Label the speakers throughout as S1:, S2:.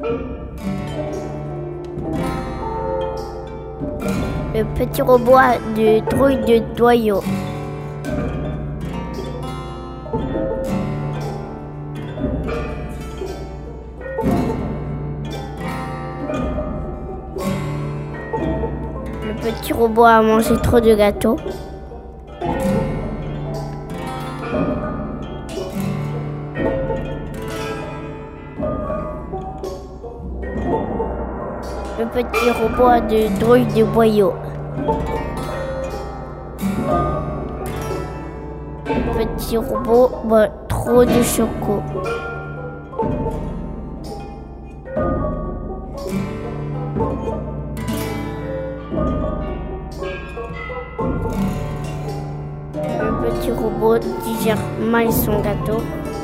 S1: Le petit robot a de trouille de noyaux. Le petit robot a mangé trop de gâteaux. Le petit robot a de trouille de boyaux. Le petit robot boit trop de choco. Le petit robot digère mal son gâteau.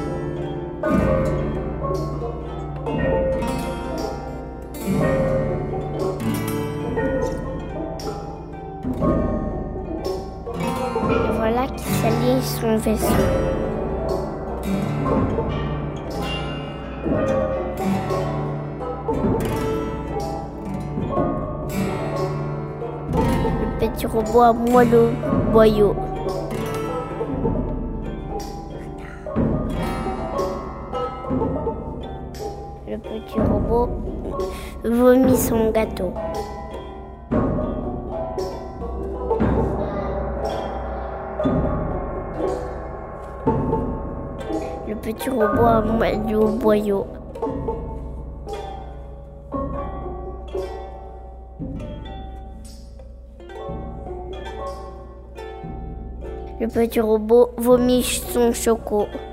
S1: Et voilà qu'il salit son vaisseau. Le petit robot a moelleux boyau. Le petit robot vomit son gâteau. Le petit robot a mal au boyau. Le petit robot vomit son choco.